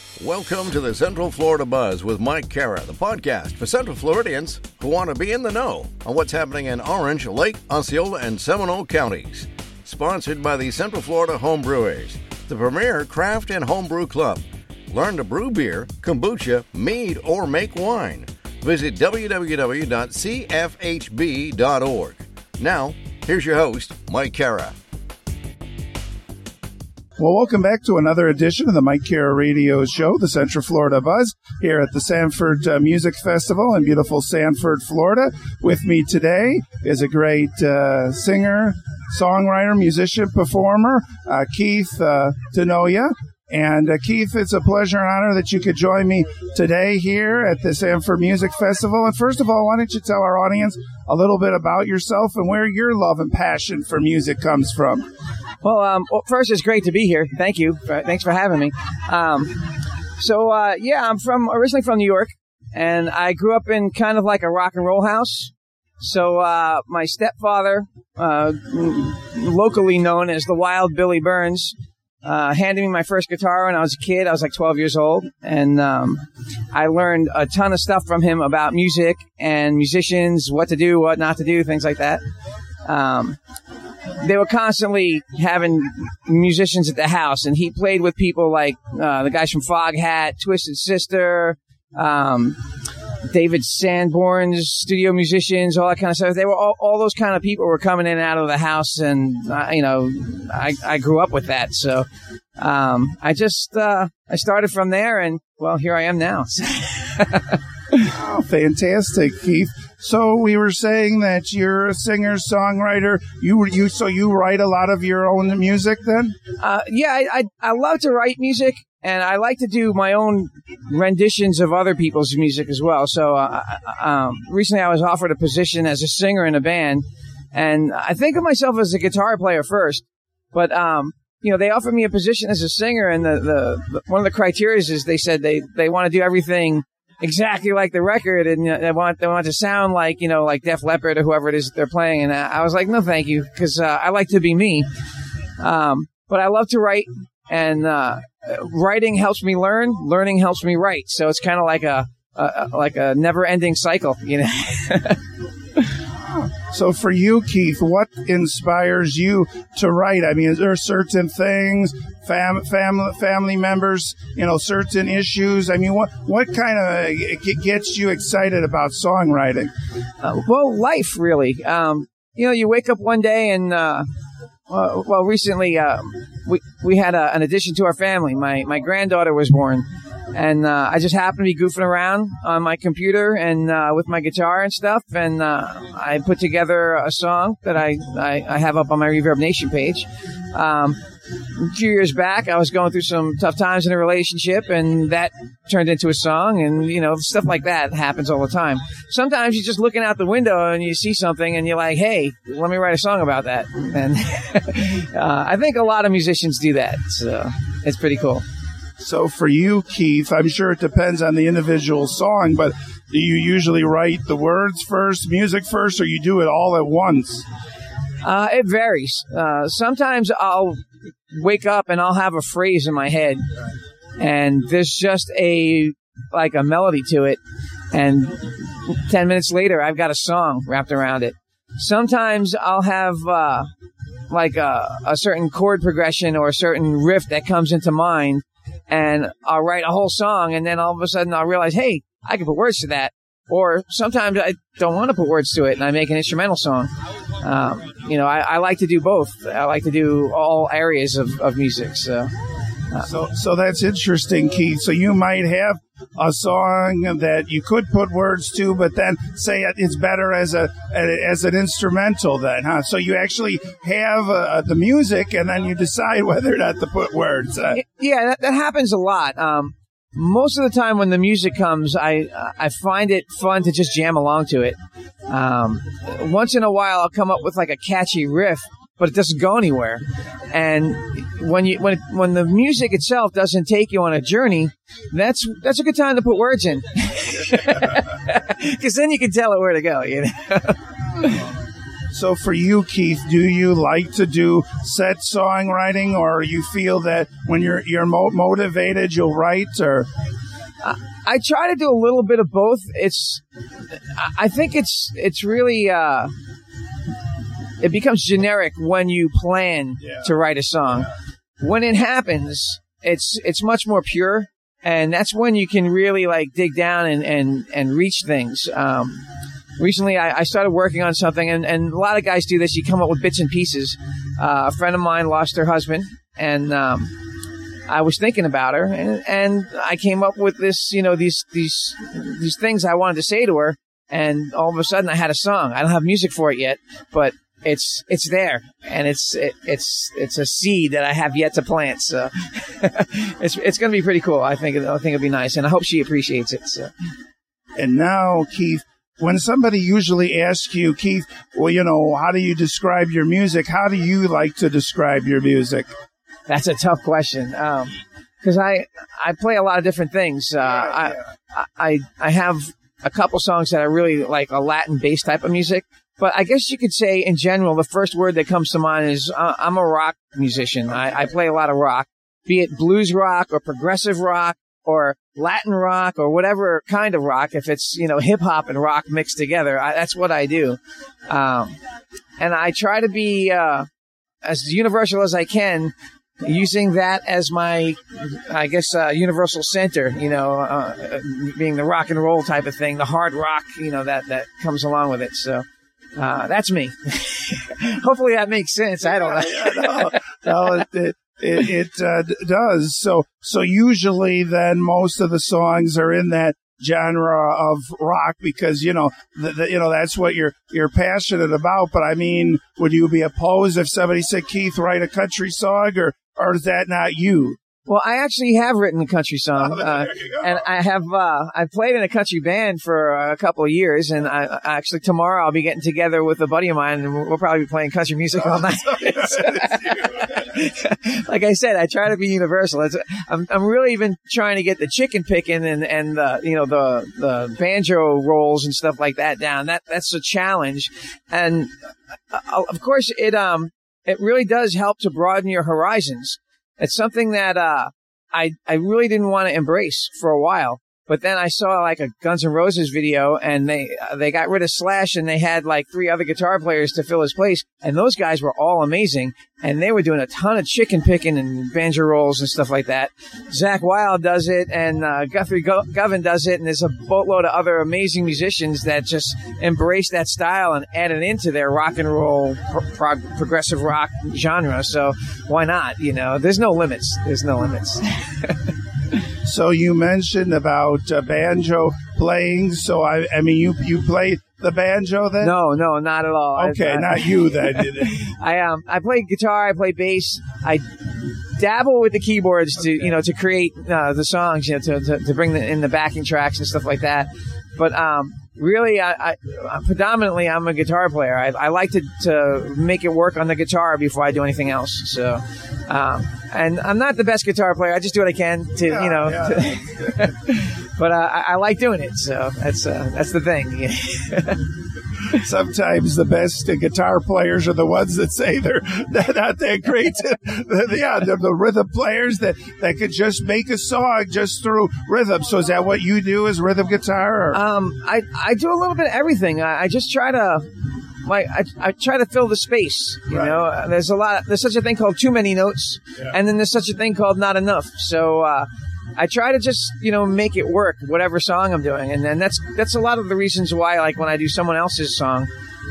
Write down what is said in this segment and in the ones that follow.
Welcome to the Central Florida Buzz with Mike Cara, the podcast for Central Floridians who want to be in the know on what's happening in Orange, Lake, Osceola, and Seminole counties. Sponsored by the Central Florida Home Brewers, the premier craft and homebrew club. Learn to brew beer, kombucha, mead, or make wine. Visit www.cfhb.org. Now, here's your host, Mike Cara. Well, welcome back to another edition of the Mike Cara Radio Show, the Central Florida Buzz, here at the Sanford Music Festival in beautiful Sanford, Florida. With me today is a great singer, songwriter, musician, performer, Keith Denoya. And Keith, it's a pleasure and honor that you could join me today here at the Sanford Music Festival. And first of all, why don't you tell our audience a little bit about yourself and where your love and passion for music comes from? Well, first, it's great to be here. Thank you. Thanks for having me. I'm originally from New York, and I grew up in kind of like a rock and roll house. So my stepfather, locally known as the Wild Billy Burns, handed me my first guitar when I was a kid. I was like 12 years old, and I learned a ton of stuff from him about music and musicians, what to do, what not to do, things like that. They were constantly having musicians at the house, and he played with people like the guys from Foghat, Twisted Sister, David Sanborn's studio musicians, all that kind of stuff. They were all those kind of people were coming in and out of the house, and I grew up with that. So I started from there, and well, here I am now. Oh, fantastic, Keith. So we were saying that you're a singer, songwriter. So you write a lot of your own music then? I love to write music, and I like to do my own renditions of other people's music as well. So recently I was offered a position as a singer in a band, and I think of myself as a guitar player first, but they offered me a position as a singer, and the one of the criteria is they said they want to do everything exactly like the record, and they want to sound like, like Def Leppard or whoever it is they're playing. And I was like, no, thank you, because I like to be me. But I love to write, and writing helps me learn. Learning helps me write. So it's kind of like a never-ending cycle, So for you, Keith, what inspires you to write? I mean, is there certain things, family members, certain issues? I mean, what kind of gets you excited about songwriting? Life, really. You wake up one day and, recently we had an addition to our family. My granddaughter was born. And I just happened to be goofing around on my computer and with my guitar and stuff, and I put together a song that I have up on my Reverb Nation page. A few years back, I was going through some tough times in a relationship, and that turned into a song, and, stuff like that happens all the time. Sometimes you're just looking out the window and you see something and you're like, hey, let me write a song about that. And I think a lot of musicians do that, so it's pretty cool. So for you, Keith, I'm sure it depends on the individual song, but do you usually write the words first, music first, or you do it all at once? It varies. Sometimes I'll wake up and I'll have a phrase in my head, and there's just a melody to it, and 10 minutes later I've got a song wrapped around it. Sometimes I'll have a certain chord progression or a certain riff that comes into mind, and I'll write a whole song, and then all of a sudden I'll realize, hey, I can put words to that. Or sometimes I don't want to put words to it, and I make an instrumental song. I like to do both. I like to do all areas of music. So that's interesting, Keith. So you might have a song that you could put words to, but then say it's better as an instrumental then, huh? So you actually have the music, and then you decide whether or not to put words. Yeah, that happens a lot. Most of the time when the music comes, I find it fun to just jam along to it. Once in a while, I'll come up with like a catchy riff, but it doesn't go anywhere. And when the music itself doesn't take you on a journey, that's a good time to put words in, because then you can tell it where to go. So for you, Keith, do you like to do set songwriting, or you feel that when you're motivated, you'll write? Or I try to do a little bit of both. I think it's really it becomes generic when you plan to write a song. When it happens, it's much more pure, and that's when you can really like dig down and reach things. Recently, I started working on something, and a lot of guys do this. You come up with bits and pieces. A friend of mine lost her husband, and I was thinking about her, and I came up with this, these things I wanted to say to her, and all of a sudden I had a song. I don't have music for it yet, but it's there, and it's a seed that I have yet to plant. So it's going to be pretty cool. I think it'll be nice, and I hope she appreciates it. So. And now, Keith, when somebody usually asks you, Keith, well, how do you describe your music? How do you like to describe your music? That's a tough question, because I play a lot of different things. I have a couple songs that I really like, a Latin bass type of music. But I guess you could say, in general, the first word that comes to mind is I'm a rock musician. I play a lot of rock, be it blues rock or progressive rock or Latin rock or whatever kind of rock. If it's, hip hop and rock mixed together, that's what I do. And I try to be as universal as I can, using that as my, I guess, universal center, being the rock and roll type of thing, the hard rock, that comes along with it. So. That's me. Hopefully that makes sense. I don't know. No, it does. So usually then most of the songs are in that genre of rock because, that's what you're passionate about. But I mean, would you be opposed if somebody said, Keith, write a country song, or is that not you? Well, I actually have written a country song, and I played in a country band for a couple of years, and actually tomorrow I'll be getting together with a buddy of mine, and we'll probably be playing country music all night. Like I said, I try to be universal. I'm really even trying to get the chicken picking and the banjo rolls and stuff like that down. That's a challenge, and of course it really does help to broaden your horizons. It's something that I really didn't want to embrace for a while. But then I saw like a Guns N' Roses video, and they got rid of Slash, and they had like 3 other guitar players to fill his place. And those guys were all amazing. And they were doing a ton of chicken picking and banjo rolls and stuff like that. Zakk Wylde does it, and Guthrie Govan does it. And there's a boatload of other amazing musicians that just embrace that style and add it into their rock and roll, progressive rock genre. So why not? There's no limits. There's no limits. So you mentioned about banjo playing. So I mean, you play the banjo then? No, not at all. Okay, not you then. I play guitar. I play bass. I dabble with the keyboards to create the songs, to bring in the backing tracks and stuff like that. But really, I predominantly I'm a guitar player. I like to make it work on the guitar before I do anything else. So. And I'm not the best guitar player. I just do what I can but I like doing it. So that's the thing. Sometimes the best guitar players are the ones that say they're not that great. The rhythm players that could just make a song just through rhythm. So is that what you do, is rhythm guitar? Or? I do a little bit of everything. I just try to. I try to fill the space, Right. There's such a thing called too many notes, and then there's such a thing called not enough. So, I try to just, make it work, whatever song I'm doing. And then that's a lot of the reasons why, like when I do someone else's song,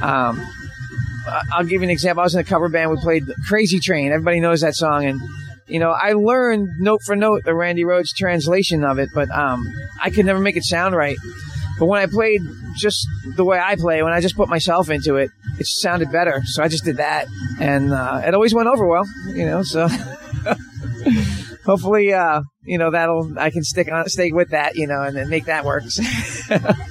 I'll give you an example. I was in a cover band. We played Crazy Train. Everybody knows that song. And, I learned note for note the Randy Rhoads translation of it, but, I could never make it sound right. But when I played just the way I play, when I just put myself into it, it just sounded better. So I just did that. And it always went over well, so hopefully, I can stay with that, and then make that work.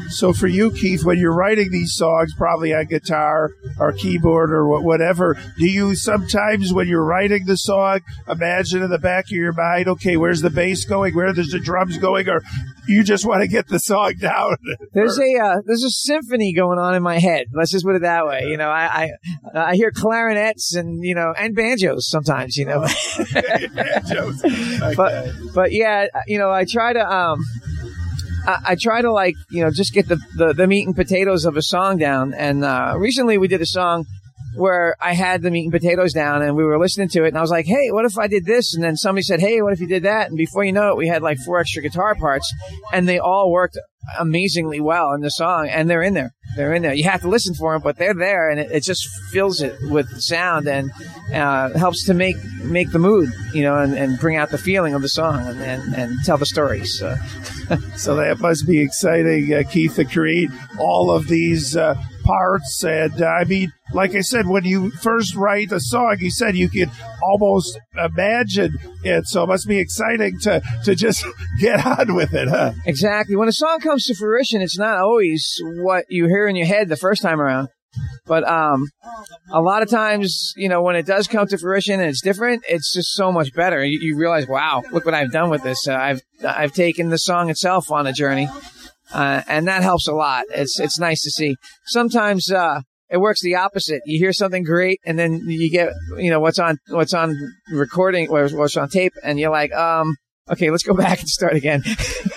So for you, Keith, when you're writing these songs, probably on guitar or keyboard or whatever, do you sometimes, when you're writing the song, imagine in the back of your mind, okay, where's the bass going? Where there's the drums going? Or you just want to get the song down? There's a symphony going on in my head. Let's just put it that way. You know, I hear clarinets and, you know, and banjos sometimes, you know. Banjos. Okay. But yeah, you know, I try to like, you know, just get the meat and potatoes of a song down. And recently we did a song where I had the meat and potatoes down and we were listening to it and I was like, hey, what if I did this? And then somebody said, hey, what if you did that? And before you know it, we had like 4 extra guitar parts and they all worked amazingly well in the song, and they're in there. You have to listen for them, but they're there, and it just fills it with sound and helps to make the mood, you know, and bring out the feeling of the song and tell the story. So that must be exciting, Keith, to create all of these parts. And I mean, like I said, when you first write a song, you said you could almost imagine it. So it must be exciting to just get on with it, huh? Exactly. When a song comes to fruition, it's not always what you hear in your head the first time around. But a lot of times, you know, when it does come to fruition and it's different, it's just so much better. You realize, wow, look what I've done with this. I've taken the song itself on a journey, and that helps a lot. It's nice to see. Sometimes it works the opposite. You hear something great, and then you get, you know, what's on recording or what's on tape, and you're like, okay, let's go back and start again.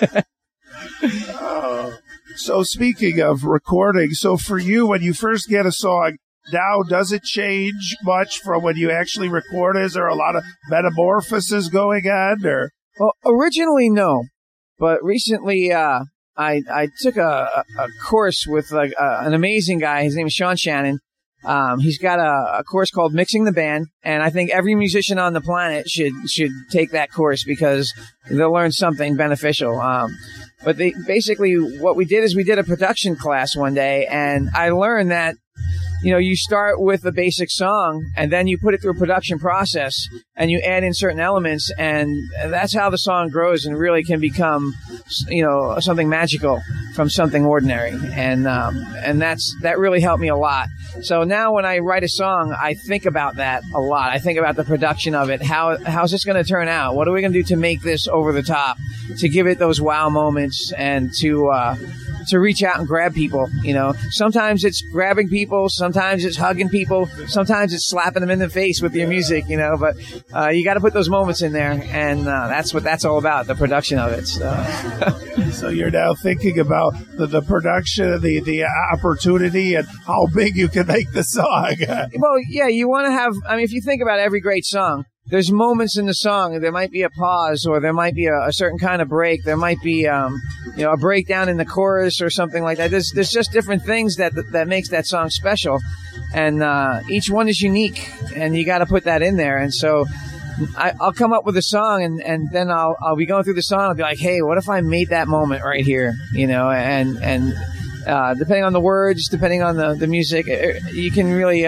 So speaking of recording, so for you, when you first get a song now, does it change much from when you actually record it? Is there a lot of metamorphosis going on? Or? Well, originally, no. But recently, I took a course with an amazing guy. His name is Sean Shannon. He's got a course called Mixing the Band, and I think every musician on the planet should take that course because they'll learn something beneficial. But basically what we did is we did a production class one day, and I learned that, you know, you start with a basic song and then you put it through a production process and you add in certain elements, and that's how the song grows and really can become, you know, something magical from something ordinary. And that really helped me a lot. So now when I write a song, I think about that a lot. I think about the production of it. How's this going to turn out? What are we going to do to make this over the top, to give it those wow moments, and to reach out and grab people, you know. Sometimes it's grabbing people, sometimes it's hugging people, sometimes it's slapping them in the face with your music, you know, but you got to put those moments in there, and that's what that's all about, the production of it. So you're now thinking about the production, the opportunity, and how big you can make the song. Well, yeah, you want to have, I mean, if you think about every great song, there's moments in the song. There might be a pause, or there might be a certain kind of break. There might be, you know, a breakdown in the chorus or something like that. There's just different things that makes that song special, and each one is unique, and you got to put that in there. And so I'll come up with a song, and then I'll be going through the song. I'll be like, hey, what if I made that moment right here, you know? And depending on the words, depending on the music, you can really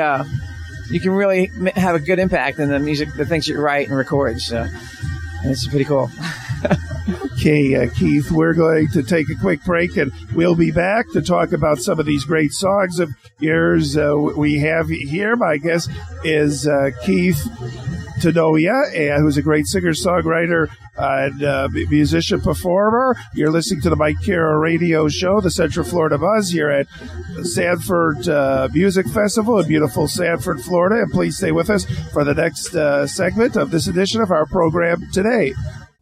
have a good impact in the music, the things you write and record. So it's pretty cool. Okay, Keith, we're going to take a quick break, and we'll be back to talk about some of these great songs of yours. We have here, my guest is Keith Tanoia, who's a great singer-songwriter and musician performer. You're listening to the Mike Kara Radio Show, the Central Florida Buzz, here at the Sanford Music Festival in beautiful Sanford, Florida. And please stay with us for the next segment of this edition of our program today.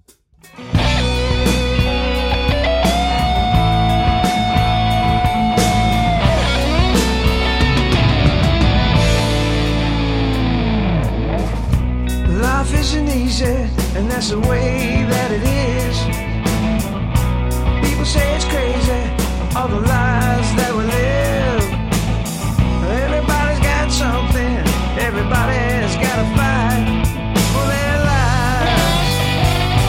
Life isn't easy, and that's the way that it is. People say it's crazy, all the lives that we live. Everybody's got something, everybody's got to fight for their lives.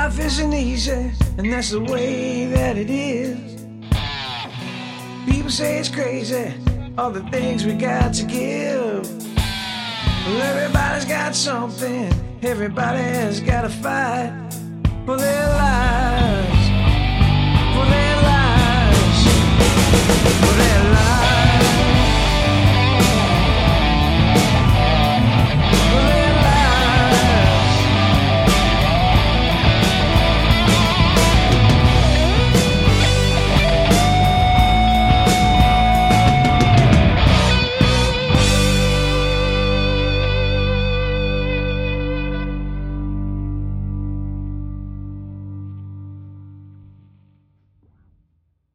life isn't easy, and that's the way that it is. People say it's crazy, all the things we got to give. Well, everybody's got something, everybody's got to fight for their